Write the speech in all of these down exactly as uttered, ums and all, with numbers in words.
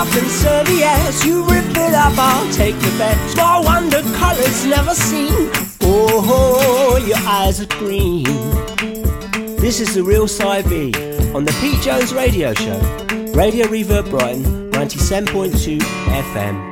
up and serve yes. You rip it up, I'll take the bet. No wonder colours never seen. Oh, your eyes are green. This is the real Side B on the Pete Jones Radio Show. Radio Reverb Brighton, ninety-seven point two F M.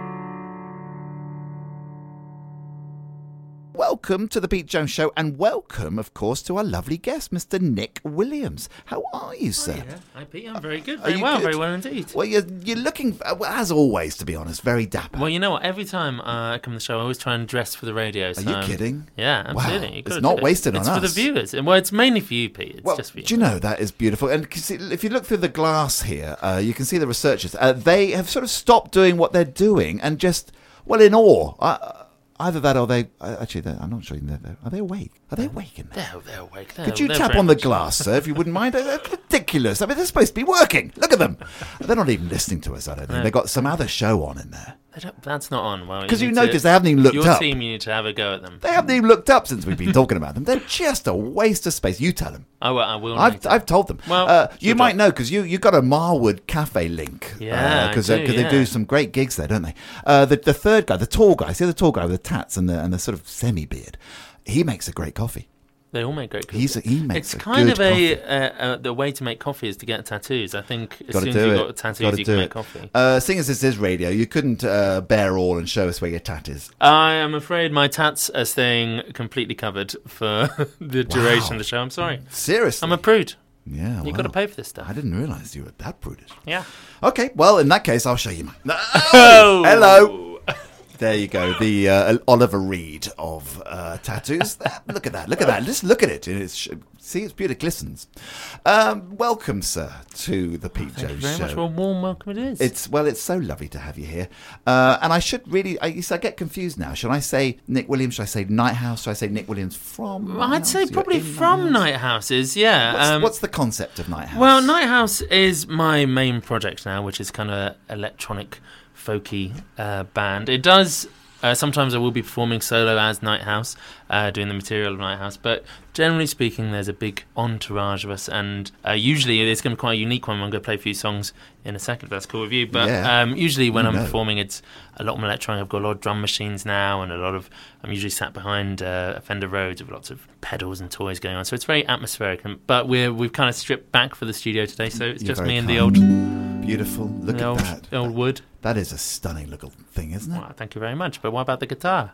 Welcome to the Pete Jones Show, and welcome, of course, to our lovely guest, Mister Nick Williams. How are you, sir? Hi, yeah. Hi Pete. I'm very good. Are Very you well. good? Very well indeed. Well, you're, you're looking, uh, well, as always, to be honest, very dapper. Well, you know what? Every time uh, I come to the show, I always try and dress for the radio. So Are you um, kidding? Yeah, absolutely. Wow. You've It's gotta not do it. wasted on it's us. It's for the viewers. And, well, it's mainly for you, Pete. It's well, just for you. do you know, that is beautiful. And see, if you look through the glass here, uh, you can see the researchers. Uh, they have sort of stopped doing what they're doing and just, well, in awe. Uh, Either that or they... Uh, actually, I'm not sure. They're, they're, are they awake? Are they awake in there? They're, they're awake. They're, Could you they're tap very on the much- glass, sir, if you wouldn't mind? That's ridiculous. I mean, they're supposed to be working. Look at them. They're not even listening to us, I don't think. No. They've got some other show on in there. They don't, that's not on. Well, 'Cause you need notice to- they haven't even looked your up. team, you need to have a go at them. They haven't even looked up since we've been talking about them. They're just a waste of space. You tell them. Oh, well, I will. I've, later. I've told them. Well, uh, it's you your might job. know because you you got a Marwood Cafe link. Yeah, because I uh, do, they yeah. do some great gigs there, don't they? Uh, the the third guy, the tall guy, see the tall guy with the tats and the and the sort of semi beard. He makes a great coffee. They all make great coffee. He's a, he makes It's a kind good of a coffee. uh, uh, the way to make coffee is to get tattoos. I think as Gotta soon as do you've it. got tattoos, Gotta you do can it. make coffee. Uh, seeing as this is radio, you couldn't uh, bear all and show us where your tat is. I am afraid my tats are staying completely covered for the duration Wow. of the show. I'm sorry. Seriously, I'm a prude. yeah. You've wow. got to pay for this stuff. I didn't realise you were that prudish. Yeah. Okay, well, in that case, I'll show you mine. Oh! Hello. There you go, the uh, Oliver Reed of uh, tattoos. Look at that, look at that. Just look at it. It's, see, it's beautiful, it glistens. Um, welcome, sir, to the Pete Thank you Jones very Show. much. What a warm welcome it is. It's well, it's so lovely to have you here. Uh, and I should really, I, I get confused now. Should I say Nick Williams? Should I say Nighthouse? Should I say Nick Williams from? I'd Nighthouse? say You're probably in from Nighthouse? Night Houses, yeah. What's, Um, what's the concept of Nighthouse? Well, Night House is my main project now, which is kind of electronic, folky uh, band. It does. Uh, sometimes I will be performing solo as Night House, uh, doing the material of Night House, but generally speaking, there's a big entourage of us, and uh, usually it's going to be quite a unique one. I'm going to play a few songs in a second, if that's cool with you. But Yeah. um, usually when You I'm know. performing, it's a lot more electronic. I've got a lot of drum machines now, and a lot of. I'm usually sat behind uh, a Fender Rhodes with lots of pedals and toys going on, so it's very atmospheric. And, but we're we've kind of stripped back for the studio today, so it's You're just very me and the kind. old, Beautiful. Look the at old, that. the old wood. That is a stunning little thing, isn't it? Well, thank you very much. But what about the guitar?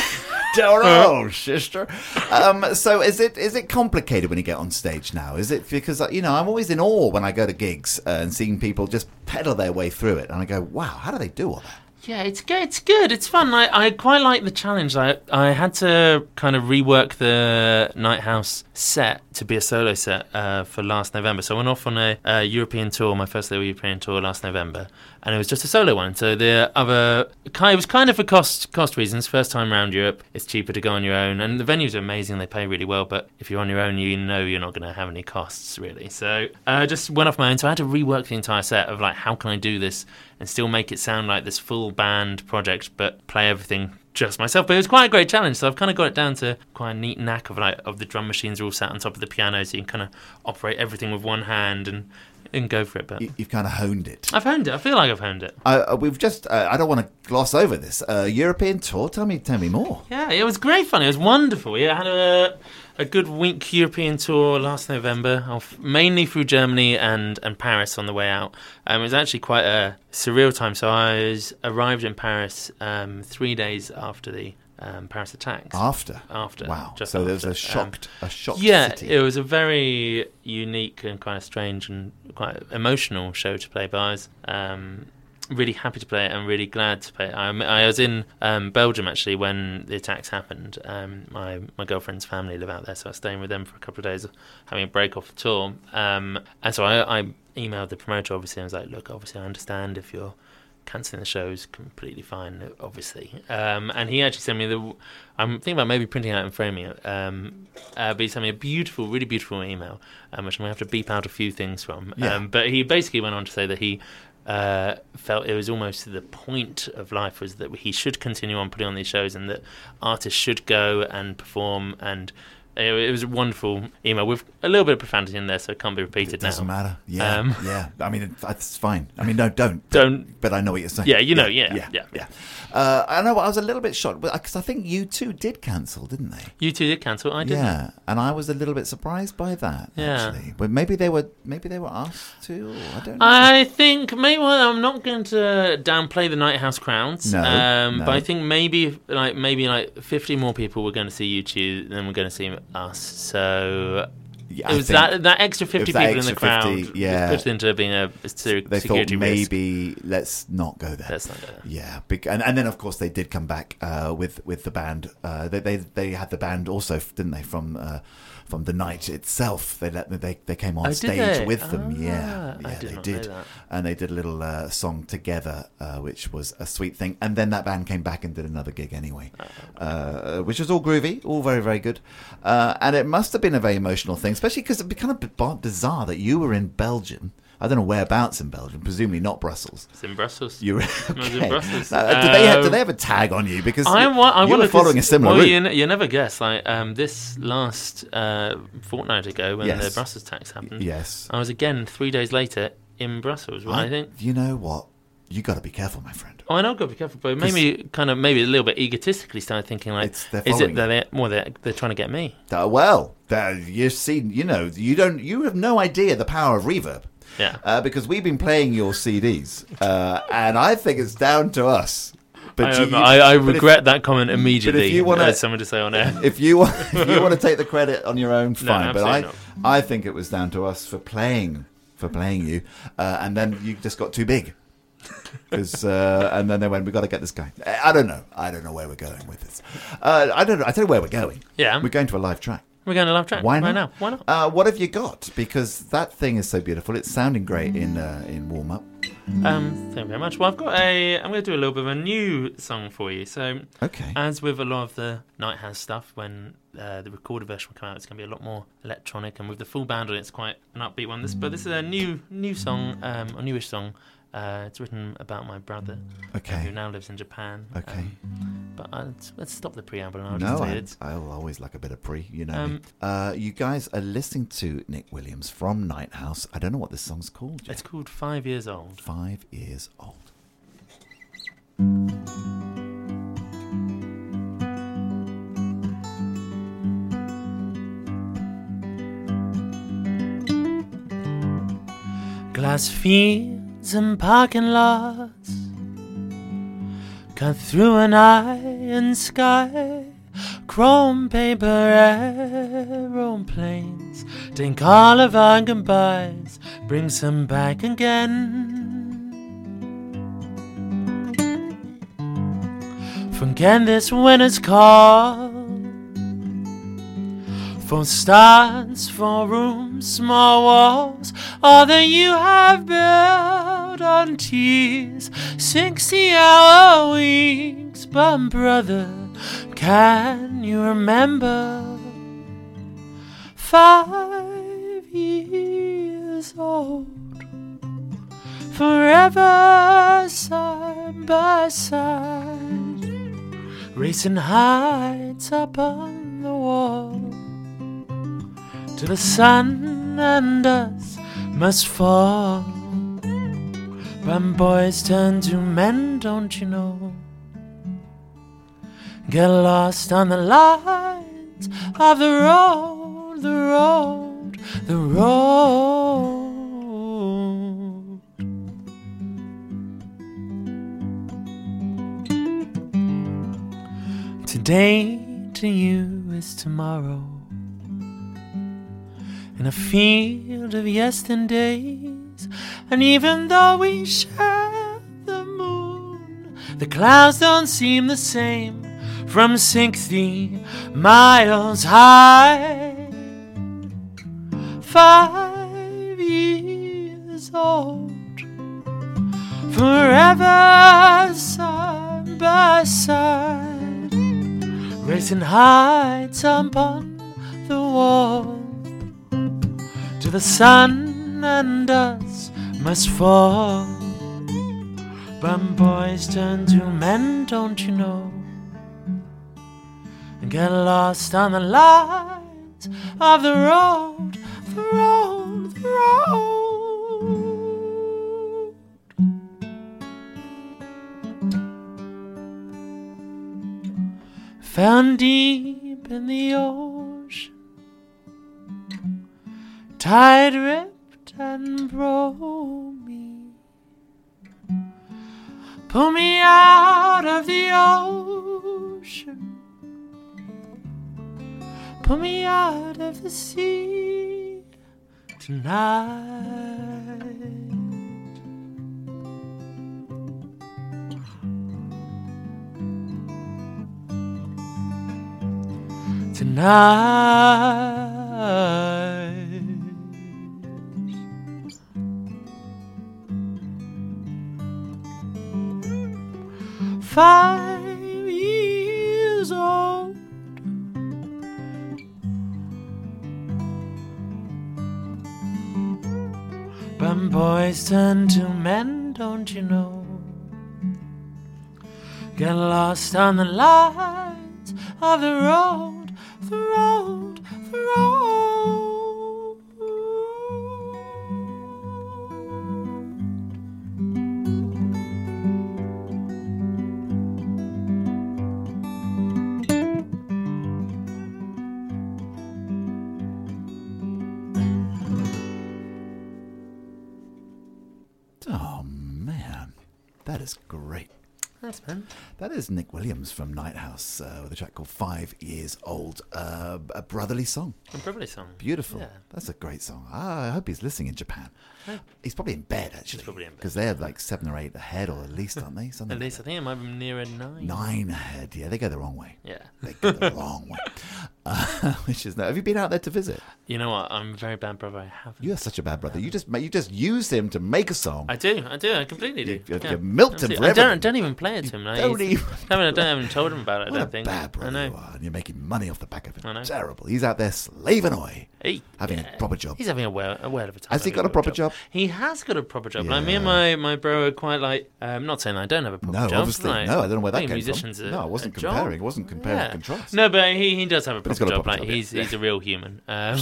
Oh, sister. Um, so is it is it complicated when you get on stage now? Is it because uh, you know I'm always in awe when I go to gigs uh, and seeing people just pedal their way through it, and I go, wow, how do they do all that? Yeah, it's good. It's good. It's fun. I, I quite like the challenge. I I had to kind of rework the Night House set to be a solo set uh, for last November. So I went off on a, a European tour, my first ever European tour last November, and it was just a solo one. So the other, kind it was kind of for cost cost reasons. First time around Europe, it's cheaper to go on your own, and the venues are amazing. They pay really well, but if you're on your own, you know you're not going to have any costs really. So I uh, just went off my own. So I had to rework the entire set of like, how can I do this and still make it sound like this full band project, but play everything just myself. But it was quite a great challenge, so I've kind of got it down to quite a neat knack of like of the drum machines are all sat on top of the piano, so you can kind of operate everything with one hand and and go for it. But You, you've kind of honed it. I've honed it. I feel like I've honed it. Uh, we've just. Uh, I don't want to gloss over this uh, European tour. Tell me, tell me more. Yeah, it was great fun. It was wonderful. Yeah, I had a a good week European tour last November, off mainly through Germany and, and Paris on the way out. Um, it was actually quite a surreal time. So I was arrived in Paris um, three days after the um, Paris attacks. After. After. Wow. Just so there was after. a shocked, Um, a shocked yeah, city. it was a very unique and kind of strange and quite emotional show to play. But I was um, really happy to play it and really glad to play it. I, I was in um, Belgium actually when the attacks happened. Um, my my girlfriend's family live out there, so I was staying with them for a couple of days, having a break off the tour. Um, and so I, I emailed the promoter obviously. I was like, look, obviously I understand if you're cancelling the shows, completely fine, obviously. Um, and he actually sent me the. I'm thinking about maybe printing it out and framing it. Um, uh, but he sent me a beautiful, really beautiful email, um, which I'm going to have to beep out a few things from. Yeah. Um, but he basically went on to say that he uh, felt it was almost the point of life was that he should continue on putting on these shows and that artists should go and perform and it, it was a wonderful email with a little bit of profanity in there, so it can't be repeated It doesn't now. matter. Yeah, Um, yeah. I mean, it, it's fine. I mean, no, don't, Don't. But I know what you're saying. Yeah, you know, yeah, yeah, yeah. yeah. Uh, I know. I was a little bit shocked because I think you two did cancel, didn't they? You two did cancel. I didn't. Yeah, and I was a little bit surprised by that. Yeah. Actually, but maybe they were. Maybe they were asked to. Or I don't know. I think maybe well, I'm not going to downplay the Night House crowds. No, um, no. But I think maybe like maybe like fifty more people were going to see you two than were going to see us. So Yeah, it I was think that that extra it fifty was that people in the extra crowd fifty, yeah. was pushed into being a, a ser- they security thought risk. maybe let's not go there. Let's not go there. Yeah, bec- and and then of course they did come back uh, with with the band. Uh, they they they had the band also, didn't they? From uh, from the night itself, they let they they came on Oh, did stage they? with them. Ah, yeah, I yeah, did they not know did, that. and they did a little uh, song together, uh, which was a sweet thing. And then that band came back and did another gig anyway, uh, which was all groovy, all very very good. Uh, and it must have been a very emotional thing, especially because it'd be kind of b- bizarre that you were in Belgium. I don't know whereabouts in Belgium, presumably not Brussels. It's in Brussels. You were I was in okay. Brussels. Now, do they have, do Um, they have a tag on you? Because I, you, wa- I you wonder were following a 'cause- similar well, route. You, n- you never guess. Like um, this last uh, fortnight ago, when Yes. the Brussels tax happened, Yes. I was again three days later in Brussels. Well, I, think. You know what? You got to be careful, my friend. Oh, I know. Got to be careful, but it made me kind of maybe a little bit egotistically started thinking like, It's- they're is following it that they're more they're, they're trying to get me? Uh, well, uh, you've seen. You know, you don't. You have no idea the power of reverb. Yeah. Uh, because we've been playing your C Ds, uh, and I think it's down to us. But I, you- um, you- I, I but if- regret that comment immediately. you wanna- as someone to say on air. If you want, if you want to take the credit on your own, fine. but I, absolutely I think it was down to us for playing, for playing you, uh, and then you just got too big. 'Cause, uh, and then they went, "We got to get this guy." I don't know. I don't know where we're going with this. Uh, I don't know. I tell you where we're going. Yeah. we're going to a live track. We're going to live track Why not? right now. Why not? Uh, what have you got? Because that thing is so beautiful. It's sounding great in uh, in warm up. Um, thank you very much. Well, I've got a. I'm going to do a little bit of a new song for you. So, Okay. as with a lot of the Night House stuff, when uh, the recorded version will come out, it's going to be a lot more electronic, and with the full band on it, it's quite an upbeat one. This, but this is a new new song, um, a newish song. Uh, it's written about my brother, Okay. who now lives in Japan. Okay. Um, but uh, let's, let's stop the preamble and I'll No, just say I, it. I'll always like a bit of pre. You know. Um, me. Uh, you guys are listening to Nick Williams from Night House. I don't know what this song's called. Yet. It's called Five Years Old. Five years old. Glass fields and parking lots, cut through an iron sky, chrome paper aeroplanes, take all of our goodbyes, bring some back again. Forget this winter's call, for stars, for rooms, small walls, all that you have built on tears, sixty-hour weeks. But brother, can you remember five years old, forever side by side, racing heights up on the wall, till the sun and us must fall. When boys turn to men, don't you know? Get lost on the lines of the road, the road, the road. Today to you is tomorrow, in a field of yesterdays. And even though we share the moon, the clouds don't seem the same from sixty miles high. Five years old, forever side by side, racing heights upon the wall, till the sun and us must fall. But boys turn to men, don't you know? And get lost on the lines of the road, the road, the road. Found deep in the ocean, tide ripped and broke me. Pull me out of the ocean, pull me out of the sea tonight. Tonight. Five years old, but boys turn to men, don't you know? Get lost on the lines of the road, the road, the road. Oh, man. That is great. Thanks, man. That is Nick Williams from Night House uh, with a track called Five Years Old. Uh, a brotherly song. A brotherly song. Beautiful. Yeah. That's a great song. Ah, I hope he's listening in Japan. Yeah. He's probably in bed, actually. He's probably in bed. Because they're like seven or eight ahead, or at least, aren't they? Something At least I think it might be nearer nine. Nine ahead. Yeah, they go the wrong way. Yeah. They go the wrong way. Uh, which is no. Have you been out there to visit? You know what? I'm a very bad brother. I haven't. You are such a bad brother. You just ma- you just used him to make a song. I do. I do. I completely do. You- you- yeah. you milked him Absolutely. for I don't, everything. don't even play it to him. Like, don't he's- even- I haven't, I don't even told him about it. I What don't a think. bad brother I you know. are, and you're making money off the back of it. I know. Terrible. He's out there slaving away, He, having yeah. a proper job. He's having a whale, a whale of a time. Has he having got a proper job? He has got a proper job. Like me and Yeah. my, my bro are quite like. Um, not saying I don't have a proper No, job. obviously. like, No, I don't know where that I think came musicians from. Are, No, I wasn't a job. comparing. I wasn't comparing Yeah. and contrast. No, but he, he does have a But he's proper got a job. proper Like job, he's yeah. he's a real human. Um,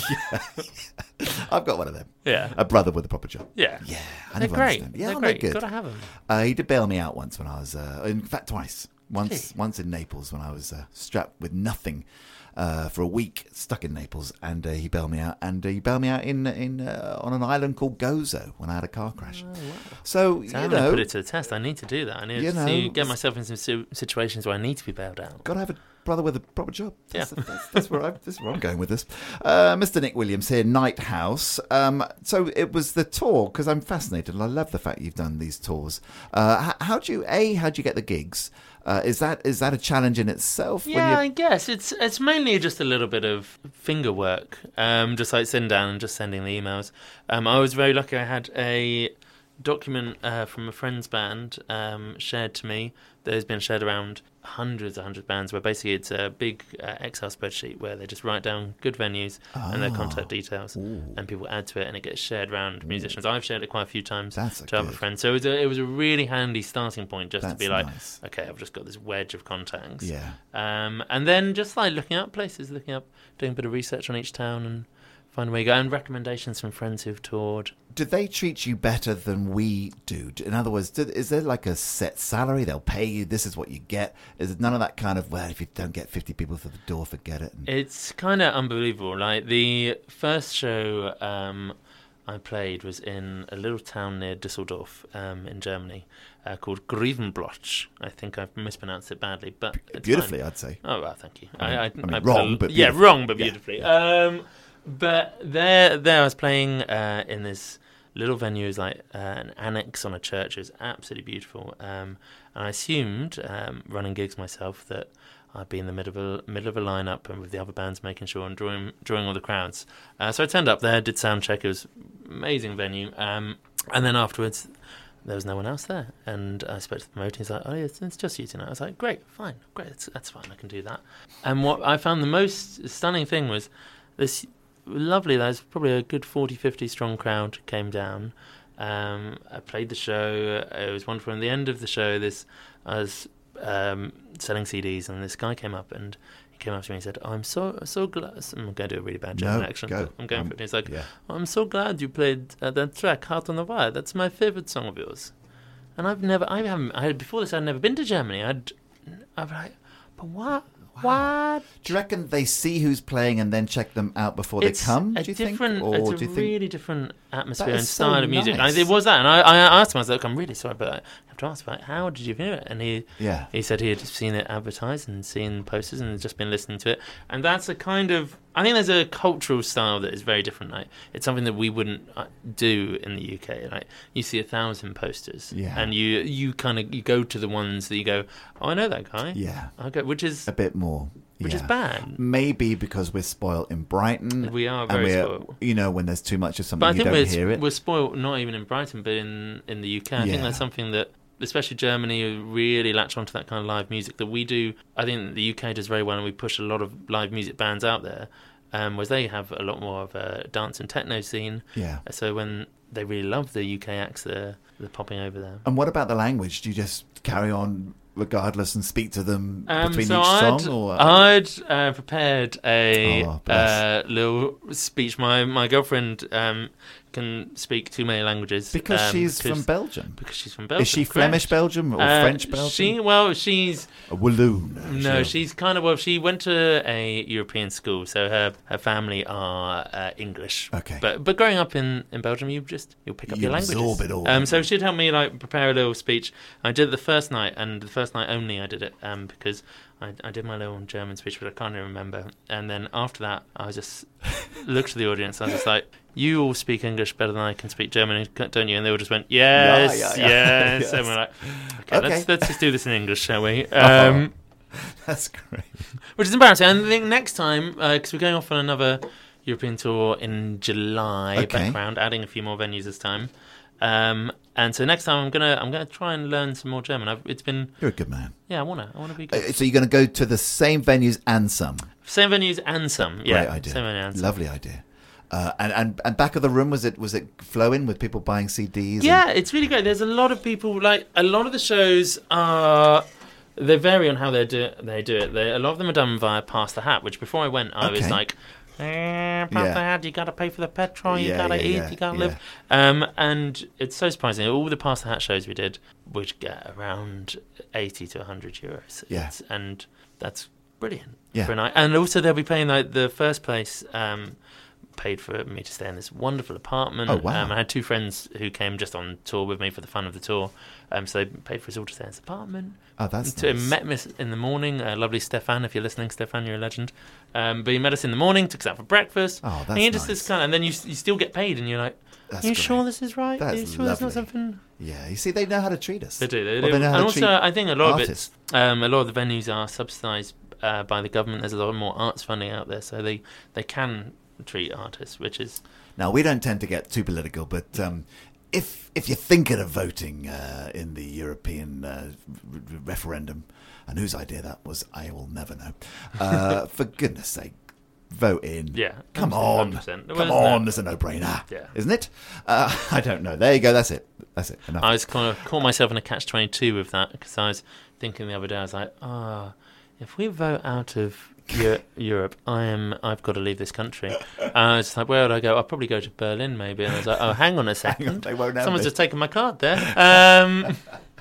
I've got one of them. yeah. A brother with a proper job. Yeah. Yeah, I They're never great. understand. Yeah, they're they're great. good. Gotta have them. Uh, he did bail me out once when I was, uh, in fact, twice. Once, Gee. once in Naples when I was uh, strapped with nothing uh, for a week, stuck in Naples, and uh, he bailed me out. And uh, he bailed me out in in uh, on an island called Gozo when I had a car crash. Oh, wow. So, So you I'm going to know, put it to the test. I need to do that. I need You to know, get myself in some si- situations where I need to be bailed out. got to have a brother with a proper job. That's, Yeah. that's, that's, where, I, that's where I'm going with this. Uh, Mister Nick Williams here, Night House. Um, so it was the tour, because I'm fascinated, and I love the fact you've done these tours. Uh, how, how do you, A, how do you get the gigs? Uh, is that is that a challenge in itself? when Yeah, you- I guess it's it's mainly just a little bit of finger work, um, just like sitting down and just sending the emails. Um, I was very lucky. I had a document uh, from a friend's band um, shared to me that has been shared around hundreds and hundreds of bands, where basically it's a big uh, Excel spreadsheet where they just write down good venues and their contact details, and people add to it, and it gets shared around musicians. I've shared it quite a few times That's a to other good- friends, so it was a, it was a really handy starting point just to That's be like, nice. okay, I've just got this wedge of contacts. Yeah. Um, and then just like looking up places, looking up, doing a bit of research on each town and find where you go, and recommendations from friends who've toured. Do they treat you better than we do? In other words, do, is there like a set salary? They'll pay you. This is what you get. Is it none of that kind of, well, if you don't get fifty people through the door, forget it? And, It's kind of unbelievable. Like the first show um, I played was in a little town near Düsseldorf um, in Germany uh, called Grevenbroich. I think I've mispronounced it badly, but it's beautifully, fine. I'd say. Oh, well, thank you. I mean- I, I, I mean, I put wrong, a- but yeah, beautiful. wrong, but Yeah. beautifully. Um, but there, there I was playing uh, in this little venue. It was like uh, an annex on a church. It was absolutely beautiful. Um, and I assumed, um, running gigs myself, that I'd be in the middle of a, middle of a lineup and with the other bands, making sure and drawing drawing all the crowds. Uh, so I turned up there, did sound check. It was an amazing venue. Um, and then afterwards, there was no one else there. And I spoke to the promoter. He's like, oh, yeah, it's, it's just you tonight. I was like, great, fine, great, that's, that's fine, I can do that. And what I found the most stunning thing was this lovely, there's probably a good forty, fifty strong crowd came down. Um, I played the show. It was wonderful. And at the end of the show, this I was um, selling C Ds, and this guy came up and he came up to me and said, "I'm so so glad." I'm going to do a really bad German No, accent. go. But I'm going Um, for it. He's like, yeah. "I'm so glad you played uh, that track, Heart on the Wire. That's my favorite song of yours." And I've never, I haven't, I had, before this, I'd never been to Germany. I'd, I'd be like, but what? What? Do you reckon they see who's playing and then check them out before It's they come? a Do you different, think, or it's a do you think? really different atmosphere That and is so style of music. nice. And it was that, and I, I asked him, I was like, "I'm really sorry, but I have to ask, like, how did you hear it?" And he, Yeah. he said he had seen it advertised and seen posters and had just been listening to it. And that's a kind of, I think there's a cultural style that is very different. Like, it's something that we wouldn't uh, do in the U K. Like, you see a thousand posters, Yeah. and you you kind of you go to the ones that you go, "Oh, I know that guy." Yeah. Okay, which is A bit more. which yeah. is bad. Maybe because we're spoiled in Brighton. We are and very we're, spoiled. You know, when there's too much of something, But I you think don't we're, hear it. we're spoiled not even in Brighton, but in, in the U K. I Yeah. think that's something that, especially Germany, really latch onto that kind of live music that we do. I think the U K does very well, and we push a lot of live music bands out there, um, whereas they have a lot more of a dance and techno scene. Yeah. So when they really love the U K acts, they're, they're popping over there. And what about the language? Do you just carry on regardless and speak to them Um, between so each I'd, song? Or I'd uh, prepared a Oh, bless. uh, little speech. My my girlfriend um, can speak too many languages because um, she's because- from Belgium. Because she's from Belgium. Is she correct. Flemish Belgium or Uh, French Belgium? She well, she's A Walloon. is no, she? she's kind of well. She went to a European school, so her her family are uh, English. Okay. But but growing up in, in Belgium, you just you'll pick up You your languages. absorb it all, Um, don't so you? she'd help me like prepare a little speech. I did it the first night, and the first night only I did it um, because I, I did my little German speech, but I can't even remember. And then after that, I just looked at the audience. I was just like, "You all speak English better than I can speak German, don't you?" And they all just went, "Yes, Yeah, yeah, yeah. yes." Yes. And we're like, "Okay, Okay. let's let's just do this in English, shall we?" Oh. Um, That's great. which is embarrassing. And I think next time, because we're going off on another European tour in July, Okay. background, adding a few more venues this time. Um, and so next time, I'm gonna I'm gonna try and learn some more German. I've, it's been You're a good man. yeah, I wanna I wanna be Uh, good. So you're going to go to the same venues and some. Same venues and some. Yeah, Great idea. same venue and some. Lovely idea. Uh, and, and and back of the room, was it was it flowing with people buying C Ds? Yeah, it's really great. There's a lot of people, like, a lot of the shows are, they vary on how they do, they do it. They, a lot of them are done via Pass the Hat, which before I went, I was Okay. like, eh, Pass Yeah. the Hat, you got to pay for the petrol, you Yeah, got to yeah, eat, yeah, you got to yeah. live. Um, and it's so surprising. All the Pass the Hat shows we did would get around eighty to one hundred euros. Yeah. It's, and that's brilliant Yeah. for a night. And also they'll be paying, like, the first place... Um, paid for me to stay in this wonderful apartment. Oh, wow. Um, I had two friends who came just on tour with me for the fun of the tour. Um, so they paid for us all to stay in this apartment. Oh, that's to, nice. Met me in the morning. Uh, lovely Stefan, if you're listening, Stefan, you're a legend. Um, but he met us in the morning, took us out for breakfast. Oh, that's and you just nice. this kind of, and then you you still get paid, and you're like, That's "Are you great. sure this is right? Are you That's sure there's not lovely. something?" Yeah, you see, they know how to treat us. They do. They Well, do. know how And to also, treat I think a lot artists. of it, um, a lot of the venues are subsidised uh, by the government. There's a lot more arts funding out there, so they they can treat artists, which is Now, we don't tend to get too political, but um, if if you're thinking of voting uh, in the European uh, r- r- referendum, and whose idea that was, I will never know. Uh, for goodness sake, vote in. yeah. Come one on. hundred percent. Come Well, on, isn't it's a no-brainer. Yeah. Isn't it? Uh, I don't know. There you go. That's it. That's it. Enough. I was kind of caught myself in a catch twenty-two with that because I was thinking the other day, I was like, ah, if we vote out of Eu- Europe, I am, I've got to leave this country. And I was like, where would I go? I'll probably go to Berlin, maybe. And I was like, oh, hang on a second. Hang on, they won't have Someone's me. just taken my card there. Um,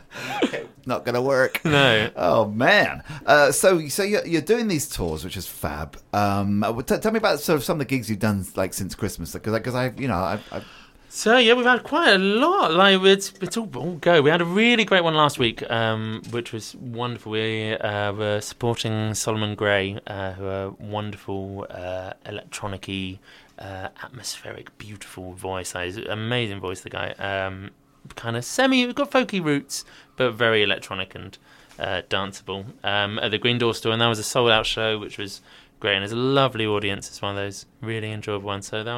Not going to work. no. Oh man! Uh, so, so you're, you're doing these tours, which is fab. Um, uh, t- tell me about sort of some of the gigs you've done, like since Christmas, because because I, you know, I, I So yeah, we've had quite a lot. Like it's it's all, all go. We had a really great one last week, um, which was wonderful. We uh, were supporting Solomon Gray, uh, who are wonderful uh, electronic-y, uh, atmospheric, beautiful voice. Like, amazing voice, the guy. Um, kind of semi, we've got folky roots, but very electronic and uh, danceable. Um, at the Green Door Store, and that was a sold-out show, which was great. And it's a lovely audience. It's one of those really enjoyable ones. So that was a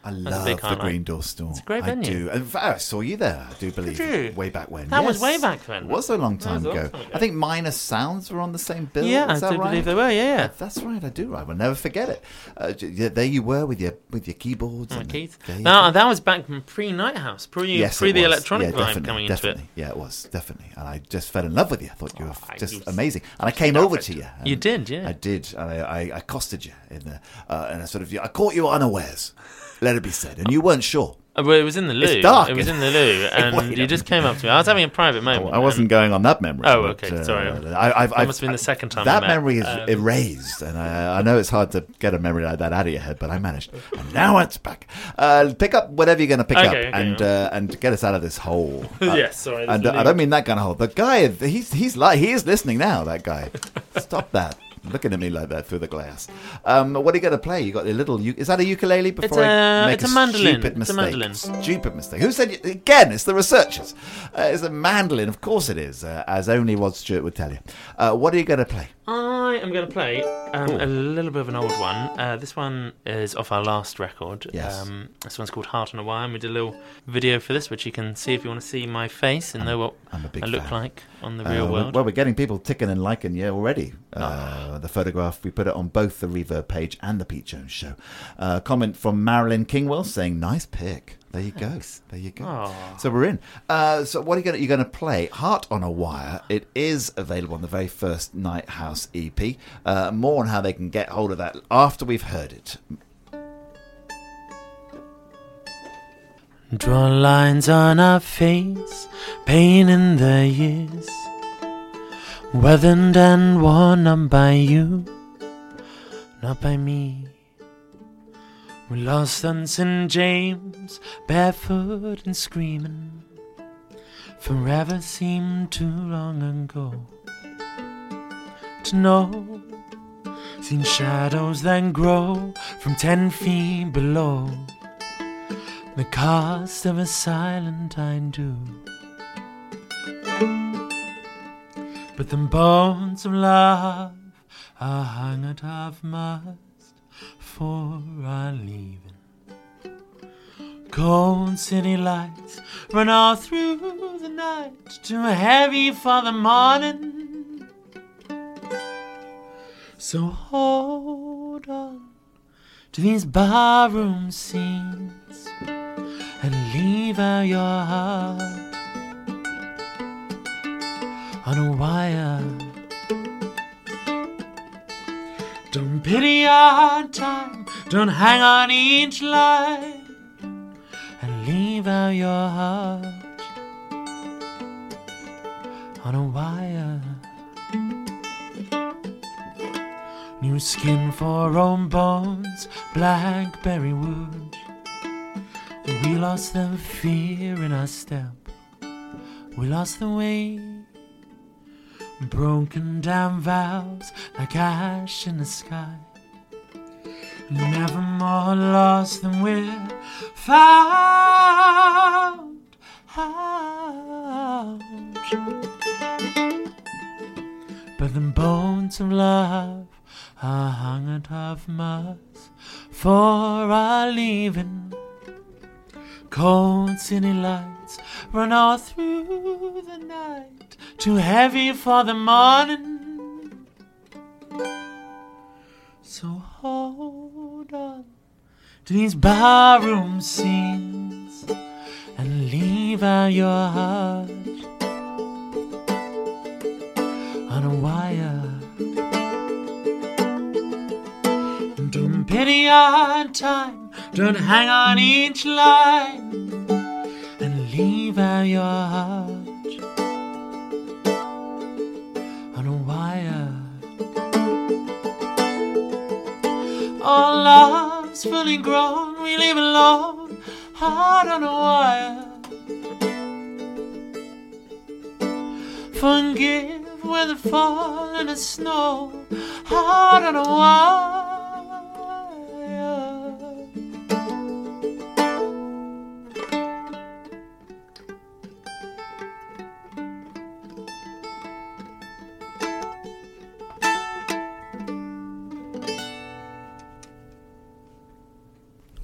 I That's a love big the highlight. Green Door Store. It's a great I venue. do. In fact, I saw you there, I do believe. you? Way back when. That was Yes. way back then. It was a long time, was a long ago. time ago. I think Minor Sounds were on the same bill. Yeah, Is I that do right? believe they were. Yeah, yeah. That's right, I do. I will never forget it. Uh, j- yeah, there you were with your with your keyboards. Oh, and Keith. there you No, go. that was back pre Night House, pre Yes, pre it the was. electronic yeah, vibe definitely, coming definitely. into it. Yeah, it was definitely, and I just fell in love with you. I thought you were Oh, I just used- amazing, and I came over to you. and You did, yeah. I did. And I, I I accosted you in the, uh, and I sort of I caught you unawares. Let it be said, and you weren't sure. Uh, Well, it was in the loo. It's dark. It was in the loo, and Wait you a just came up to me. I was having a private moment. I wasn't going on that memory. Oh, but, okay, uh, sorry. I, I've, That I've, must have been the second time That we met. memory is Um, erased, and I, I know it's hard to get a memory like that out of your head, but I managed. And now it's back. Uh, pick up whatever you're going to pick Okay, up, okay, and uh, and get us out of this hole. Uh, Yes, sorry. And uh, I don't mean that kind of hole. The guy, he's he's like he is listening now. That guy, stop that. Looking at me like that through the glass. Um, what are you going to play? You got a little. u- Is that a ukulele? Before It's a- I make it's a mandolin. stupid It's a mistake. mandolin. Stupid mistake. Who said? You, again, it's the researchers. Uh, it's a mandolin. Of course it is, uh, as only Rod Stewart would tell you. Uh, what are you going to play? I am going to play um, Cool. a little bit of an old one. Uh, this one is off our last record. Yes. Um, this one's called Heart on a Wire, and we did a little video for this, which you can see if you want to see my face and know what I'm a big I look fan. like on the Uh, real we- world. Well, we're getting people ticking and liking you already. Ah. Uh, The photograph, we put it on both the Reverb page and the Pete Jones Show. Uh, comment from Marilyn Kingwell saying, "Nice pick." There you Thanks. go. There you go. Aw. So we're in. Uh, so what are you going? to You're going to play "Heart on a Wire." It is available on the very first Night House E P. Uh, more on how they can get hold of that after we've heard it. Draw lines on our face, pain in the years, weathered and worn out by you, not by me. We lost on Saint James, barefoot and screaming. Forever seemed too long ago to know. Seen shadows that grow from ten feet below. The cost of a silent I do. But the bones of love are hung atop mast for our leaving. Cold city lights run all through the night, too heavy for the morning. So hold on to these barroom scenes and leave out your heart on a wire. Don't pity our time, don't hang on each line, and leave out your heart on a wire. New skin for old bones, blackberry wood. We lost the fear in our step, we lost the way. Broken down vows like ash in the sky, never more lost than we're found out. But the bones of love are hung atop mast for our leaving. Cold city lights run all through the night, too heavy for the morning. So hold on to these barroom scenes and leave out your heart on a wire. Don't pity our time, don't hang on each line, and leave out your heart on a wire. All love's fully grown, we leave alone, heart on a wire. Forgive when the fall and the snow, heart on a wire. Always been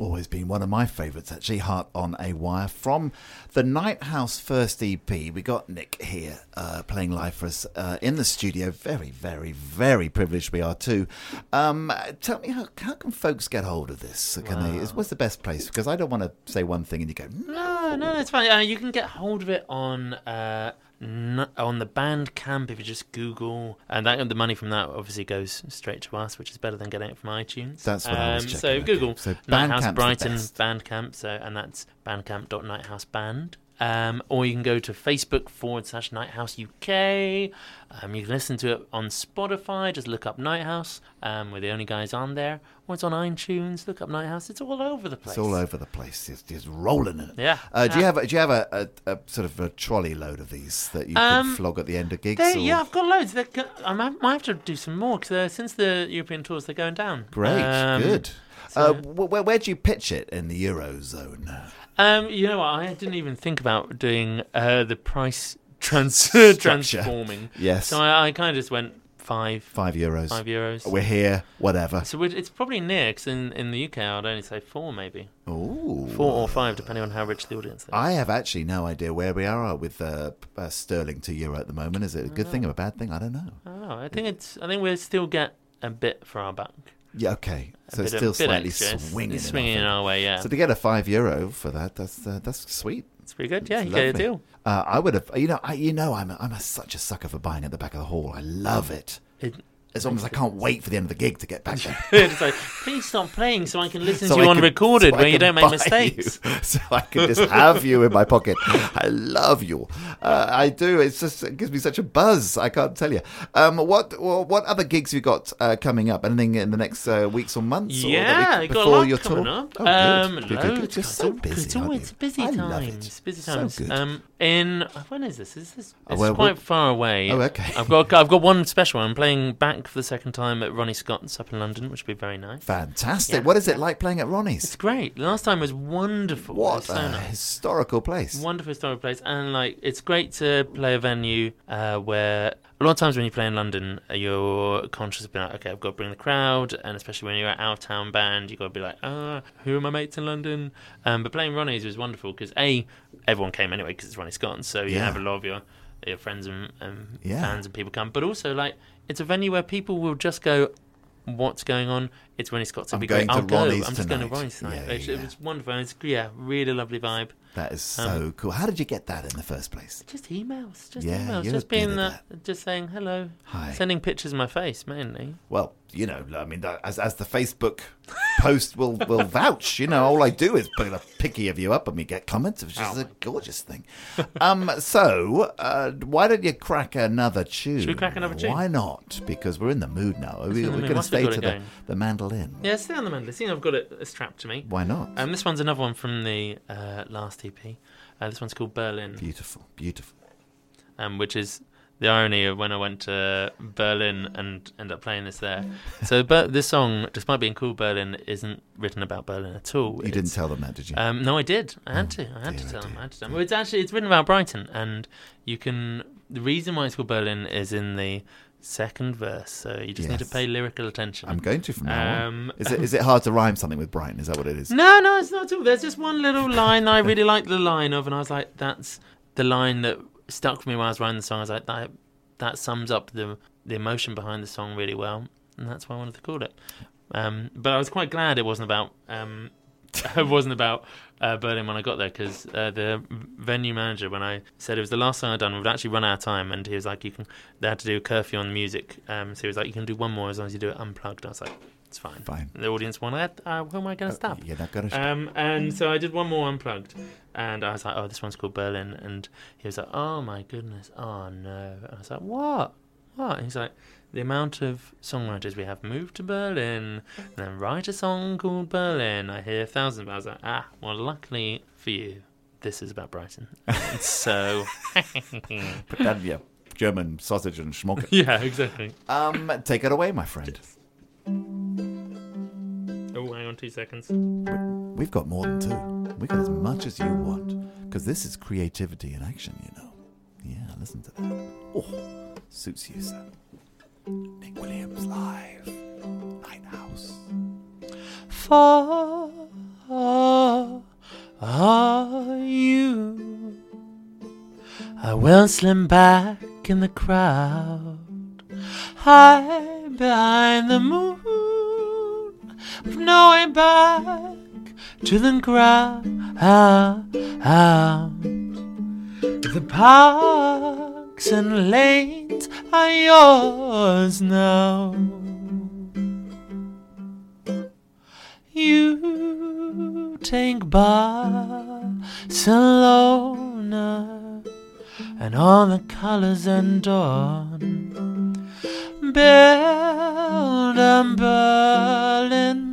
one of my favourites, actually, Heart on a Wire, from the Night House first E P. We got Nick here uh, playing live for us uh, in the studio. Very, very, very privileged we are too. Um, tell me, how, how can folks get hold of this? Can Wow. they, what's the best place? Because I don't want to say one thing and you go, No, no, it's fine. Uh, you can get hold of it on uh, n- on the Bandcamp if you just Google, and that the money from that obviously goes straight to us, which is better than getting it from iTunes. That's what I was um, checking, So okay. Google So Nighthouse Bandcamp's the Brighton best. Bandcamp, so and that's bandcamp dot nighthouse band. Um, or you can go to Facebook forward slash Nighthouse U K. Um, you can listen to it on Spotify. Just look up Nighthouse. Um, we're the only guys on there. Or it's on iTunes. Look up Nighthouse. It's all over the place. it's all over the place. It's just rolling in it. Yeah. Uh, do you Yeah. have a, do you have a, a, a sort of a trolley load of these that you Um, can flog at the end of gigs? They, or? yeah, I've got loads. They're go- I might, might have to do some more because since the European tours, they're going down. Great, Um, good. so- uh, wh- where, where do you pitch it in the Eurozone? Um, you know what? I didn't even think about doing uh, the price trans- Structure. transforming. Yes, So I, I kind of just went five, five euros. five euros. We're here, whatever. So we're, it's probably near because in, in the U K, I'd only say four, maybe Ooh. four or five, depending on how rich the audience is. I have actually no idea where we are with uh, uh, sterling to euro at the moment. Is it a good thing or a bad thing? I don't know. I don't know. I think it's. I think we still get a bit for our buck. Yeah, okay. A So it's bit still of, bit slightly extra. It's- swinging. It's in swinging our in favour. our way. Yeah, So to get a five euro for that, that's uh, that's sweet. it's pretty good. Yeah, It's you get a lovely. deal. Uh, I would have, you know, I, you know, I'm a, I'm a, such a sucker for buying at the back of the hall. I love it. It, As long as I can't wait for the end of the gig to get back there. it's like, please stop playing so I can listen So to you I on can- recorded so I where you can don't make buy mistakes. you. So I can just have you in my pocket. I love you. Uh, I do. It's just it gives me such a buzz. I can't tell you. Um, what well, what other gigs have you got uh, coming up? Anything in the next uh, weeks or months? or Yeah, that we, we got a before lot your coming tour? up. Oh, good. Um, Good, good, good. loads. You're so busy. It's aren't always you? busy I times. love it. Busy So times. good. Um, in when is this? Is this? Oh, It's well, quite we- far away. Oh, okay. I've got I've got one special. I'm playing back for the second time at Ronnie Scott's up in London, which will be very nice. Fantastic. Yeah. What is it like playing at Ronnie's? It's great. Last time was wonderful. It What was so a nice. historical place. Wonderful historic place, and like it's great to play a venue uh, where a lot of times when you play in London, uh, you're conscious of being like, okay, I've got to bring the crowd, and especially when you're an out of town band, you've got to be like, ah, who are my mates in London? Um, but playing Ronnie's was wonderful because a everyone came anyway because it's Ronnie Scott, so you Yeah. have a lot of your your friends and, and Yeah. fans and people come, but also like it's a venue where people will just go, what's going on? It's Ronnie Scott. So I'm be going great. to I'll go. Ronnie's I'm just going to tonight. Ronnie's tonight. Yeah, It, yeah. it was wonderful. And it's yeah, really lovely vibe. That is so Um, cool. How did you get that in the first place? Just emails, just Yeah, emails, you're just good being at that, just saying hello, Hi. sending pictures of my face mainly. Well, you know, I mean, that- as as the Facebook post will will vouch. You know, all I do is put a picky of you up and we get comments, which is Oh. a gorgeous thing. Um, so uh, why don't you crack another tune? Should we crack another tune? Why not? Because we're in the mood now. Are we, in the we're mood. going to What's we stay got to it the, going? the mandolin. Yeah, stay on the mandolin. See, I've got it strapped to me. Why not? Um, this one's another one from the uh, last E P. Uh, this one's called Berlin, Beautiful, beautiful. um, which is the irony of when I went to Berlin and ended up playing this there. So, but this song, despite being called Berlin, isn't written about Berlin at all. You didn't It's- tell them that, did you? Um, no, I did. I had Oh, to. I had dear, to tell oh them. dear, I had to tell dear. them. Well, it's actually it's written about Brighton, and you can. The reason why it's called Berlin is in the second verse. So you just need to Yes. pay lyrical attention. I'm going to from now Um, on. Is it is it hard to rhyme something with Brighton? Is that what it is? No, no, it's not at all. There's just one little line that I really liked the line of, and I was like, that's the line that stuck with me when I was writing the song. I was like, that that sums up the the emotion behind the song really well, and that's why I wanted to call it. Um, but I was quite glad it wasn't about um, it wasn't about uh, Berlin when I got there, because uh, the venue manager, when I said it was the last song I'd done, we'd actually run out of time, and he was like, "You can." They had to do a curfew on music, um, so he was like, "You can do one more as long as you do it unplugged." I was like, "It's fine." Fine. The audience wanted, uh, who am I going to stop? You're not going to. Um, and so I did one more unplugged, and I was like, "Oh, this one's called Berlin," and he was like, "Oh my goodness, oh no!" And I was like, "What? What?" And he's like, "The amount of songwriters we have moved to Berlin, and then write a song called Berlin. I hear thousands." But I was like, "Ah, well, luckily for you, this is about Brighton." And so, Put that in your German sausage and schmuck. yeah, exactly. Um, take it away, my friend. Oh, hang on, two seconds. We've got more than two. We've got as much as you want. Because this is creativity in action, you know. Yeah, listen to that. Oh, suits you, sir. Nick Williams live. Night House. Far are you. I will slim back in the crowd, hide behind the moon, with no way back to the ground. The parks and lanes are yours now. You take Barcelona and all the colors and dawn, build a Berlin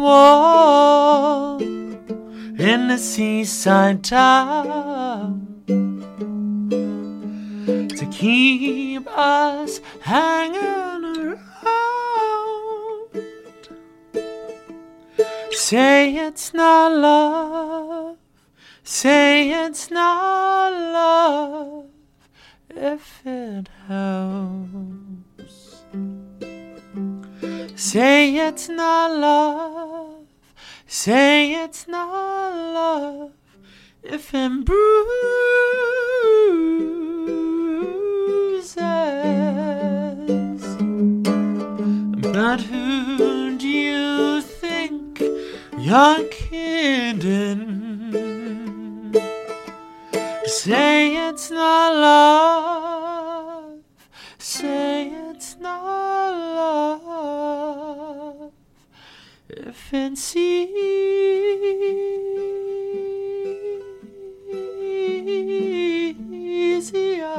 Wall in the seaside town to keep us hanging around. Say it's not love, say it's not love, if it helps. Say it's not love, say it's not love, if it bruises. But who do you think you're kidding? Say it's not love, say it's not love, if it's easier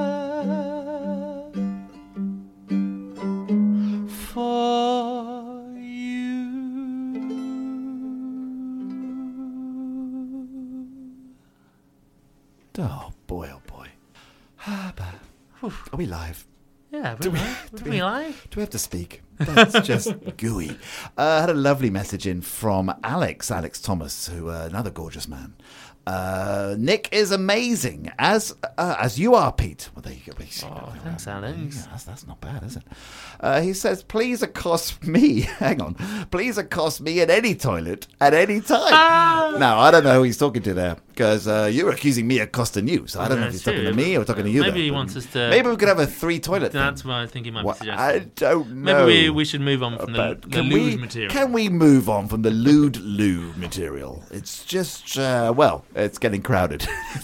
for you. Oh boy, oh boy. Ah, but- Are we live? Yeah, Do we're we- live. do We're we- live. Do we have to speak? That's just gooey. Uh, I had a lovely message in from Alex, Alex Thomas, who uh, another gorgeous man. Uh, Nick is amazing, as uh, as you are, Pete. Well, there you go. Oh, thanks, Alex. Yeah, that's, that's not bad, is it? Uh, he says, please accost me. Hang on. Please accost me in any toilet at any time. Ah! Now, I don't know who he's talking to there, because uh, you're accusing me of accosting you. So I don't know if he's That's talking to true. me or talking to you. Maybe there. he wants us to- Maybe we could have a three toilet thing. That's what I think he might What? be I suggesting. don't know. Maybe we, we should move on from the, But the can lewd we, material. Can we move on from the lewd loo material? It's just, uh, well, it's getting crowded.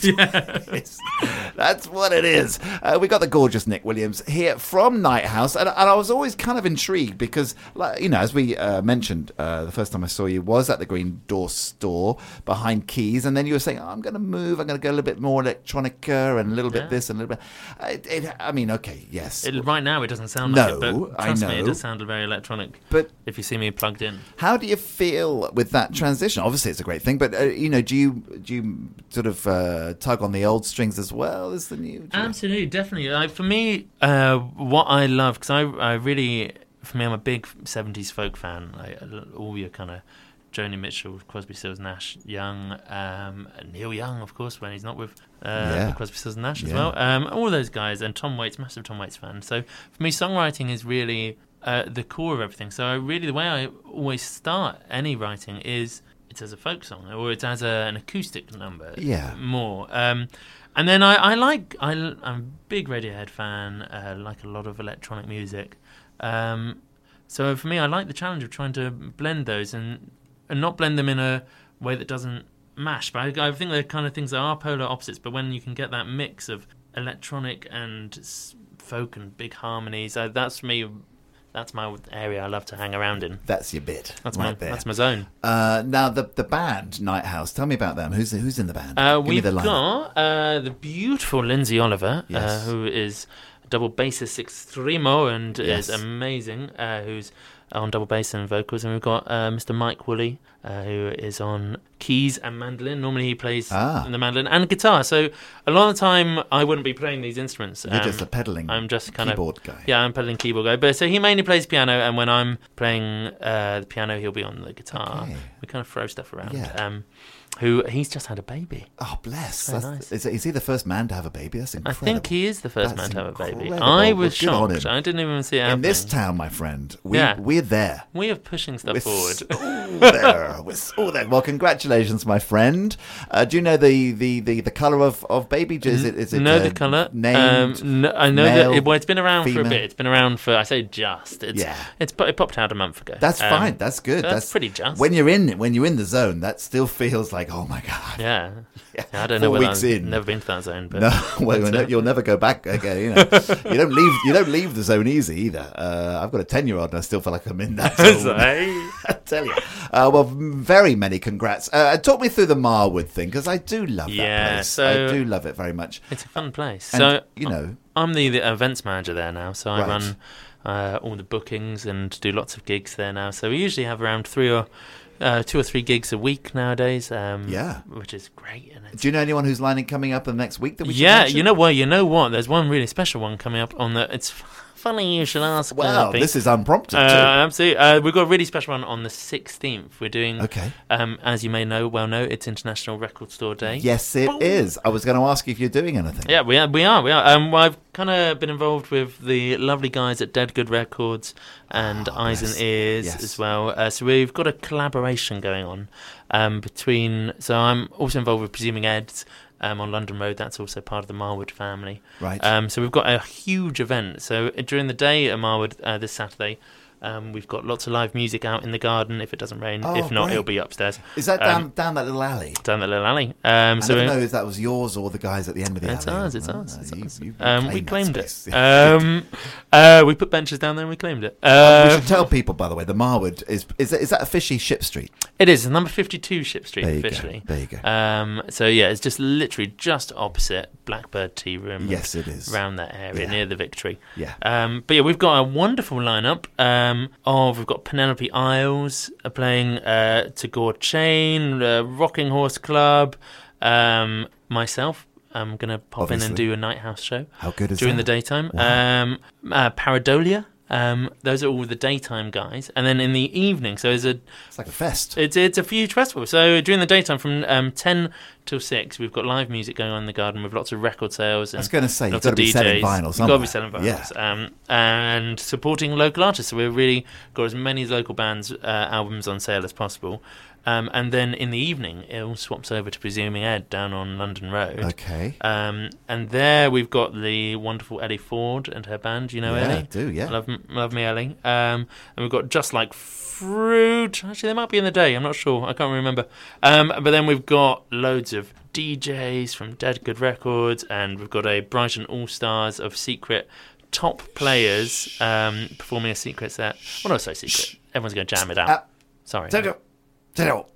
It's- that's what it is. Uh, we got the gorgeous Nick Williams here from Night House, and, and I was always kind of intrigued because, like, you know, as we uh, mentioned, uh, the first time I saw you was at the Green Door store behind Keys, and then you were saying, oh, I'm going to move, I'm going to go a little bit more electronica and a little bit Yeah. this and a little bit. Uh, it, it, I mean, okay, yes. It, right now, it doesn't sound No, like it, but I trust me, it know. does sound very electronic. But If you see me plugged in, how do you feel with that transition? Obviously, it's a great thing, but uh, you know, do you do you sort of uh, tug on the old strings as well as the new? do you- absolutely, definitely. Like, for me, uh, what I love, because I, I really, for me, I'm a big seventies folk fan. Like all your kind of Joni Mitchell, Crosby, Stills, Nash, Young, um, Neil Young, of course, when he's not with uh, Yeah. Crosby, Stills, and Nash as Yeah. well. Um, all those guys, and Tom Waits, massive Tom Waits fan. So for me, songwriting is really uh, the core of everything. So I really, the way I always start any writing is it's as a folk song or it's as a, an acoustic number. Yeah. More. Um, and then I, I like, I, I'm a big Radiohead fan, uh, like a lot of electronic music. Um, so for me, I like the challenge of trying to blend those and, and not blend them in a way that doesn't mash. But I, I think they're kind of things that are polar opposites, but when you can get that mix of electronic and s- folk and big harmonies, uh, that's for me, that's my area I love to hang around in. That's your bit. That's right my there. that's my zone. Uh, now the the band Night House. Tell me about them. Who's who's in the band? Uh, Give me we've the lineup. got uh, the beautiful Lindsay Oliver, Yes. uh, who is a double bassist extremo and Yes. is amazing, uh, who's on double bass and vocals. And we've got uh, Mister Mike Woolley, uh, who is on keys and mandolin. Normally he plays Ah. the mandolin and guitar. So a lot of the time I wouldn't be playing these instruments. You're Um, just a pedaling. I'm just kind keyboard of guy. Yeah, I'm pedaling keyboard guy. But so he mainly plays piano, and when I'm playing uh, the piano, he'll be on the guitar. Okay. We kind of throw stuff around. Yeah. Um, who he's just had a baby. Oh, bless. Very That's- nice. Is, is he the first man to have a baby? That's I incredible. think he is the first That's man to have a baby. incredible. I Well, was good on shocked. him. I didn't even see it In happening. this town, my friend, we, Yeah. we're there. We are pushing stuff We're forward. so there. We're so there. Well, congratulations, my friend. Uh, do you know the, the, the, the colour of, of baby? Is it, is it know uh, the colour. named? Um, no, I know male, that. It, well, it's been around for female? a bit. It's been around for. I say just. It's, Yeah. It's po- it popped out a month ago. That's Um, fine. That's good. That's, pretty just. When you're in when you're in the zone, that still feels like, oh my god. yeah. Yeah. Yeah, I don't Four know. Whether weeks I've in. Never been to that zone. But No, well, that's you'll, it. you'll never go back again. You know, you don't leave. You don't leave the zone easy either. Uh, I've got a ten-year-old, and I still feel like I'm in that zone. So, hey. I tell you. Uh, well, very many congrats. Uh, talk me through the Marwood thing because I do love that Yeah, place. so- I do love it very much. It's a fun place. And, so you know, I'm the, the events manager there now, so I Right. run uh, all the bookings and do lots of gigs there now. So we usually have around three or uh, two or three gigs a week nowadays. Um, Yeah. which is great. And it's do you know anyone who's lining coming up in the next week that we should yeah, mention? you know what? You know what? There's one really special one coming up on the. It's funny you should ask. Wow, uh, Pete. this is unprompted Uh, too. absolutely. Uh, we've got a really special one on the sixteenth. We're doing, Okay. um, as you may know, well know, it's International Record Store Day. Yes, it Boom. is. I was going to ask if you're doing anything. Yeah, we are. We are. We are. Um, well, I've kind of been involved with the lovely guys at Dead Good Records and Oh, Eyes bless. and Ears Yes. as well. Uh, so we've got a collaboration going on um, between. So I'm also involved with Presuming Eds. Um, on London Road, that's also part of the Marwood family. Right. Um, so we've got a huge event. So uh, during the day at Marwood uh, this Saturday, um, we've got lots of live music out in the garden if it doesn't rain. Oh, if not, great. it'll be upstairs Is that down um, down that little alley? down the little alley. Um, I so never we- know if that was yours or the guys at the end of the It's alley. ours, it's Oh, ours, it's you- ours. you- you Um, we claimed claimed that it. space. Um, uh, we put benches down there and we claimed it. we Uh, should tell people, by the way, the Marwood is is that, is that officially Ship Street? it is number fifty-two Ship Street There you go. officially. There you go. Um, so yeah, it's just literally just opposite Blackbird Tea Room. Yes, it is. Around that area Yeah. near the Victory. Yeah. Um, but yeah, we've got a wonderful lineup um, of we've got Penelope Isles uh, playing uh, Tagore Chain, uh, Rocking Horse Club, um, myself. I'm gonna pop in Obviously. and do a night house show How good is during that? the daytime. Wow. Um, uh, Paradolia. Um, those are all the daytime guys, and then in the evening, so there's a It's like a fest. it's it's a huge festival. So during the daytime, from um, ten till six, we've got live music going on in the garden with lots of record sales. And I was going to say, you've lots got to of be D Js. selling vinyl You've got somewhere. to be selling vinyls. Yeah. Um, and supporting local artists. So we've really got as many local bands' uh, albums on sale as possible. Um, and then in the evening, it all swaps over to Presuming Ed down on London Road. Okay. Um, and there we've got the wonderful Ellie Ford and her band. You know Yeah, Ellie? I do, yeah. Love, love me, Ellie. Um, and we've got Just Like Fruit. Actually, they might be in the day. I'm not sure. I can't remember. Um, but then we've got loads of D Js from Dead Good Records, and we've got a Brighton All Stars of secret top players um, performing a secret set. Well, not so secret. Everyone's going to jam it out. Uh, Sorry. Tell But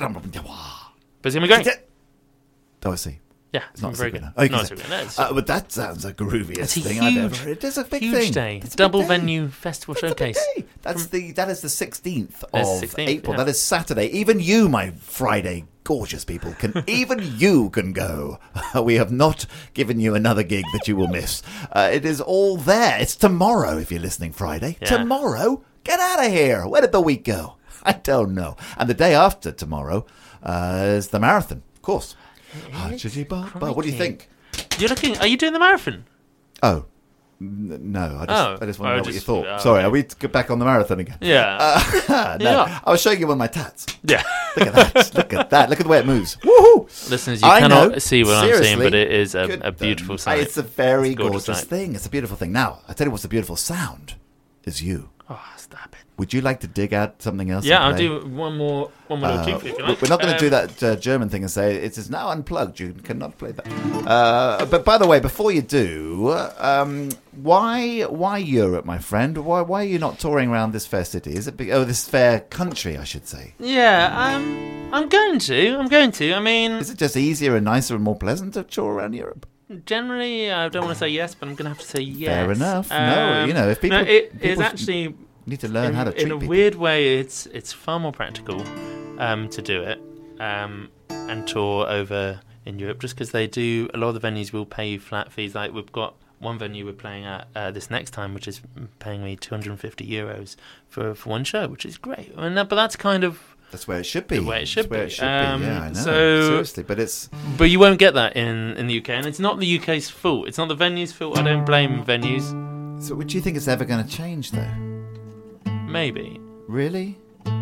it's going to be great. Oh, I see. Yeah, It's not a very secret good. now. Oh, you can Not a say. secret. No, it's- Uh, but that sounds the grooviest It's a thing I've huge- ever heard. It is a big huge thing. day. It's a big Double day. venue festival It's a big showcase. day. That's the that is the sixteenth That's of sixteenth, April. yeah. That is Saturday. Even you, my Friday gorgeous people, can even you can go. We have not given you another gig that you will miss. Uh, it is all there. It's tomorrow if you're listening Friday. Yeah. Tomorrow? Get out of here. Where did the week go? I don't know. And the day after tomorrow uh, is the marathon, of course. Ah, Ba-ba. What do you think? You're looking. Are you doing the marathon? Oh, n- no. I just, Oh, I just want to I know what you just- thought. oh, Sorry, okay. are we t- back on the marathon again? Yeah. Uh, no, Yeah. I was showing you one of my tats. yeah. Look at that. Look at that. Look at the way it moves. Woohoo! Listeners, you I cannot know. see what I'm seeing, Seriously. but it is a, Good, a beautiful um, sight. It's a very It's a gorgeous, gorgeous sight. thing. It's a beautiful thing. Now, I tell you what's a beautiful sound is you. Oh, stop it. Would you like to dig out something else? Yeah, and I'll play? do one more, one more Uh, little tune if you we- like. We're not going to do Um, that uh, German thing and say it is now unplugged. You cannot play that. Uh, but by the way, before you do, um, why why Europe, my friend? Why why are you not touring around this fair city? Is it be- oh this fair country, I should say? Yeah, um, I'm going to. I'm going to. I mean, Is it just easier and nicer and more pleasant to tour around Europe? generally, I don't want to say yes, but I'm going to have to say yes. Fair enough. No, Um, you know, if people- no, it people is should- actually Need to learn in, how to treat in a people. weird way. It's it's far more practical um, to do it um, and tour over in Europe, just because they do. A lot of the venues will pay you flat fees. Like we've got one venue we're playing at uh, this next time, which is paying me two hundred fifty euros for for one show, which is great. And that, but that's kind of That's where it should be. The way it should That's where be. it should Um, be. Yeah, I know. so- Seriously, but it's But you won't get that in, in the U K, and it's not the U K's fault. It's not the venue's fault. I don't blame venues. so. Do you think it's ever going to change, though? Maybe. Really?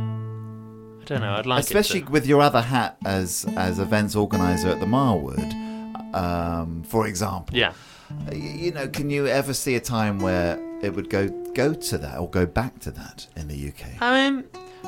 I don't know. I'd like Especially it to. with your other hat as as events organizer at the Marwood, um, for example. Yeah. Y- You know, can you ever see a time where it would go go to that or go back to that in the U K? I mean,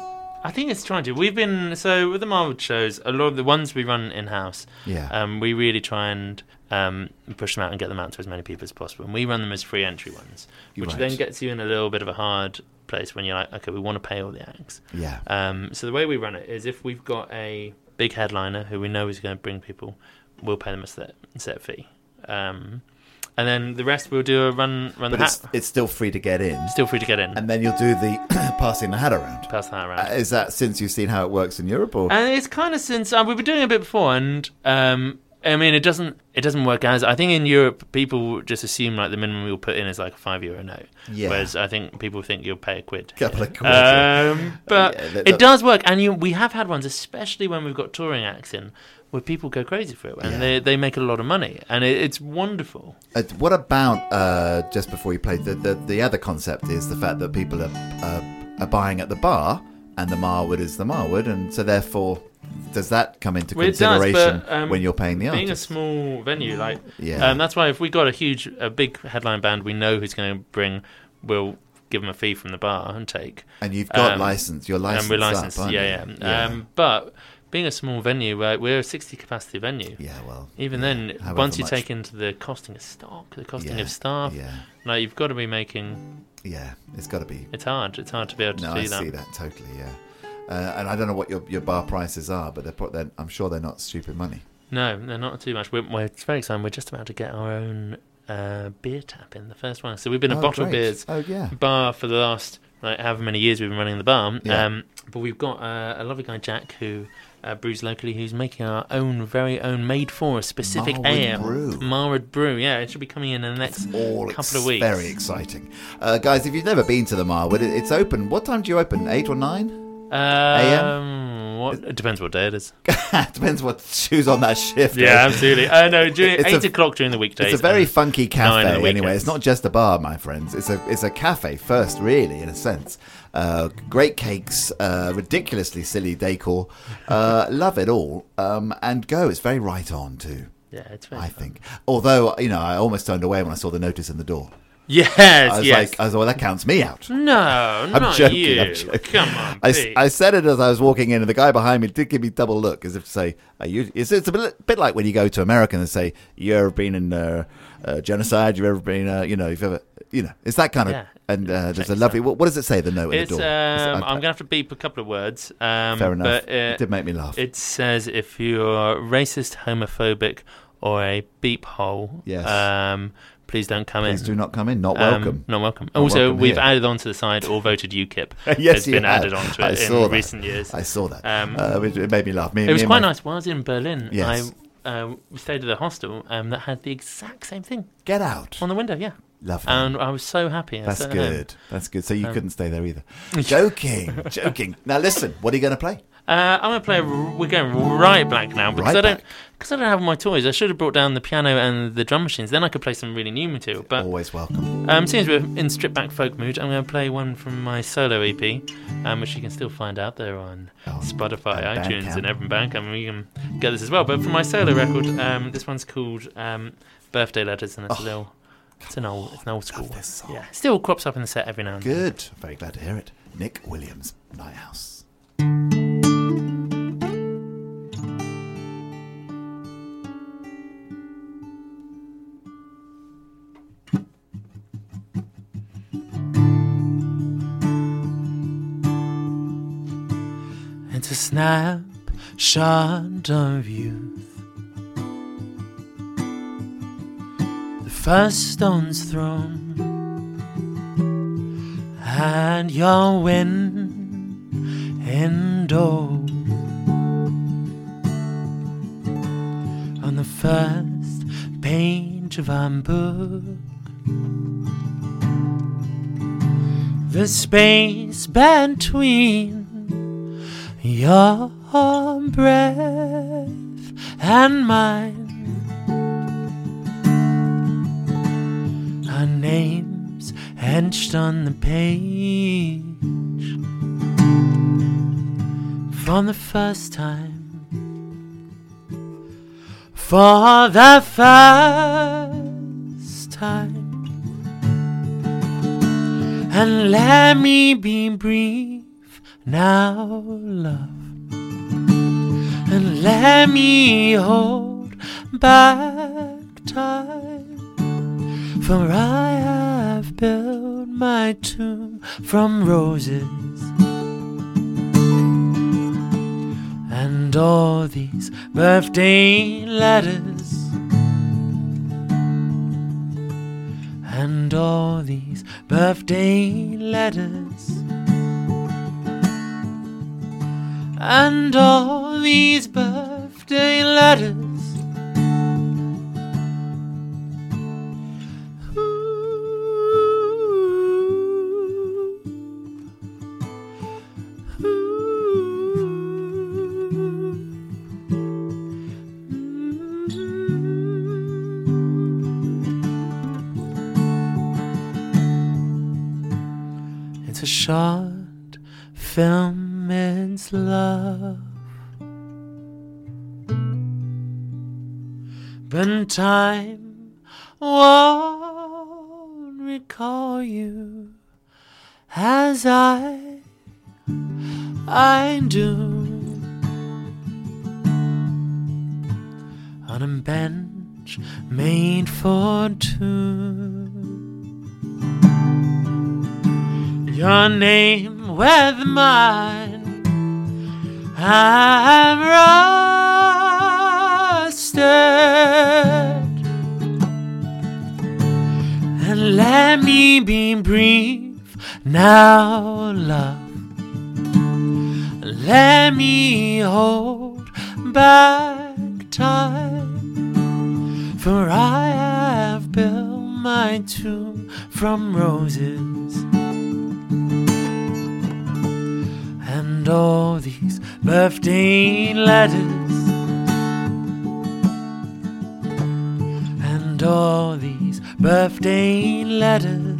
I think it's trying to. We've been so with the Marwood shows. A lot of the ones we run in house. Yeah. Um, we really try and um, push them out and get them out to as many people as possible. And we run them as free entry ones, which Right. then gets you in a little bit of a hard place when you're like, okay, we want to pay all the acts. Yeah. Um, so the way we run it is if we've got a big headliner who we know is going to bring people, we'll pay them a set, set fee. Um, and then the rest we'll do a run run But the it's hat. it's still free to get in, Still free to get in. and then you'll do the passing the hat around. Pass that around. Uh, is that since you've seen how it works in Europe, or And it's kind of since uh, we've been doing it a bit before, and um, I mean, it doesn't it doesn't work as I think in Europe people just assume like the minimum you'll put in is like a five euro note, Yeah. whereas I think people think you'll pay a quid. couple of quid? yeah. Um, but Yeah, that- it does work, and you, we have had ones, especially when we've got touring acts in, where people go crazy for it, and Yeah. they they make a lot of money, and it, it's wonderful. Uh, what about uh, just before you play? The, the the other concept is the fact that people are uh, are buying at the bar, and the Marwood is the Marwood, and so therefore, does that come into Well, it does, consideration but, um, when you're paying the Being a artist? small venue, like Yeah. um, that's why if we got a huge, a big headline band, we know who's going to bring, we'll give them a fee from the bar and take. And you've got um, license. You're licensed. and we're licensed, up, aren't yeah, you? yeah. Um, but being a small venue, uh, we're a sixty capacity venue. yeah. Well. Even yeah, then, however once you much- take into the costing of stock, the costing yeah, of staff, Yeah. like you've got to be making. Yeah. It's got to be. It's hard. It's hard to be able to No, do I that. see that totally. Yeah. Uh, and I don't know what your your bar prices are, but they're, pro- they're I'm sure they're not stupid money. No, they're not too much. We're, we're it's very exciting. We're just about to get our own uh, beer tap in, the first one. So we've been a Oh, bottle great. beers Oh yeah. bar for the last like however many years we've been running the bar. Yeah. Um, but we've got uh, a lovely guy Jack who uh, brews locally, who's making our own very own made for us specific Marwood ale, Brew. Marwood Brew. Yeah, it should be coming in in the next All couple ex- of weeks. Very exciting, uh, guys. If you've never been to the Marwood, it, it's open. What time do you open? Eight or nine? Um, what? It depends what day it is. Depends what who's on that shift. Yeah, eh? absolutely. Uh, no, during It's eight a- o'clock during the weekdays. It's a very and funky nine cafe. on the Anyway, weekends. it's not just a bar, my friends. It's a it's a cafe first, really, in a sense. Uh, great cakes, uh, ridiculously silly decor. Uh, love it all, um, and go. It's very right on too. Yeah, it's very I fun. think. Although you know, I almost turned away when I saw the notice in the door. Yes, I was yes. like, I was like, well, that counts me out. no, I'm not joking. you. I'm joking. Come on, I, s- Pete. I said it as I was walking in, and the guy behind me did give me a double look, as if to say, "Are you?" It's, it's a bit, bit like when you go to America and say, "You ever been in uh, uh, genocide? You ever been, uh, you know, you've ever, you know?" It's that kind of. Yeah. And uh, there's Check a lovely. What, what does it say? The note at It's the um, door. It's- I- I'm gonna have to beep a couple of words. Um, Fair enough. But, uh, it did make me laugh. It says if you're racist, homophobic, or a beep hole, Yes. um, please don't come Please in. do not come in. Not Um, welcome. not welcome. Not also, welcome we've here. added onto the side or voted UKIP. Yes, It's you been have. added onto I it saw in that. recent years. I saw that. Um, uh, it, it made me laugh. Me, It me was and quite my- nice. While I was in Berlin, Yes. I uh, stayed at a hostel um, that had the exact same thing Get out. on the window. Yeah, Lovely. and I was so happy. I That's sat at home. good. That's good. So you Um, couldn't stay there either. Joking. Joking. Now listen. What are you going to play? Uh, I'm gonna play. We're going right black now because Right I don't back. because I don't have my toys. I should have brought down the piano and the drum machines. Then I could play some really new material. But Always welcome. um, since we're in stripped back folk mood, I'm going to play one from my solo E P, um, which you can still find out there on Oh, Spotify, and iTunes, Bandcamp. and Everton Bank. I mean, you can get this as well. But for my solo record, um, this one's called um, Birthday Letters, and it's a little. It's an old, it's an old school Oh. Love one. this song. Yeah, still crops up in the set every now and then. Good. Very glad to hear it. Nick Williams, Night House. It's a snapshot of youth. The first stone's thrown, and your wind indoors. On the first page of our book, the space between your breath and mine. Our names etched on the page for the first time. For the first time. And let me be brief now, love. And let me hold back time. For I have built my tomb from roses. And all these birthday letters. And all these birthday letters. And all these birthday letters. It's a short film, it's love. But time won't recall you as I, I do. On a bench made for two. Your name with mine have rusted. And let me be brief now, love. Let me hold back time. For I have built my tomb from roses. And all these birthday letters. And all these birthday letters.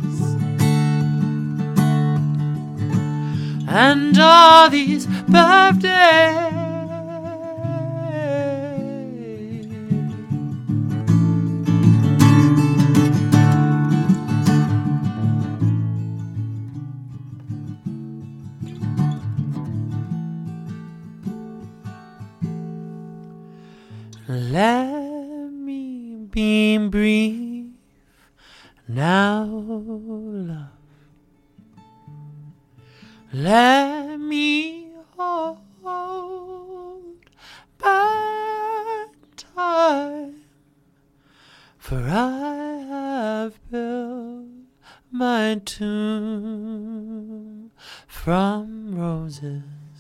And all these birthday. Let me be brief now, love. Let me hold back time. For I have built my tomb from roses.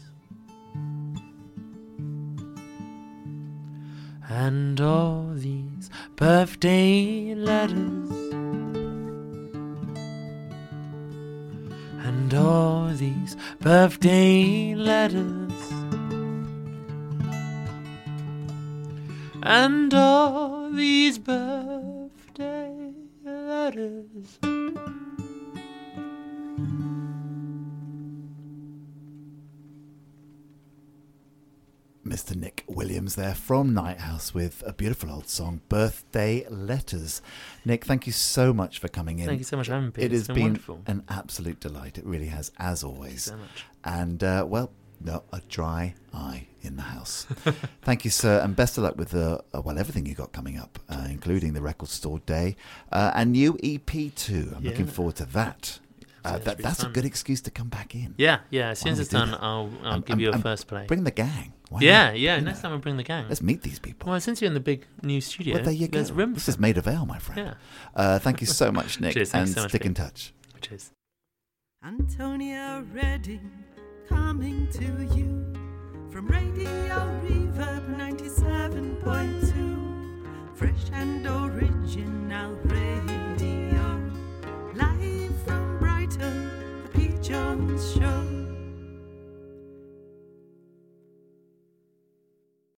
And all these birthday letters. And all these birthday letters. And all these birthday letters. Mister Nick Williams there from Night House with a beautiful old song, Birthday Letters. Nick, thank you so much for coming in. Thank you so much for having me. It it's has been, been wonderful. An absolute delight. It really has, as always. Thank you so much. And, uh, well, no, a dry eye in the house. Thank you, sir, and best of luck with the, uh, well, everything you got coming up, uh, including the Record Store Day uh, and new E P too. I'm Yeah. looking forward to that. Uh, Yeah, that that's fun. a good excuse to come back in. Yeah, yeah. As Why soon as don't it's we do done, that? I'll I'll And- give and- you a and first play. Bring the gang. Why yeah, not? yeah. You Next know, time I bring the gang. let's meet these people. Well, since you're in the big new studio, Well, there you go. there's room. This for is made of ale, my friend. Yeah. Uh, thank you so much, Nick, Cheers, and thanks so much, stick in Pete. touch. Cheers. Antonia Redding coming to you from Radio Reverb ninety-seven point two, fresh and original radio, live from Brighton, the Pete Jones Show.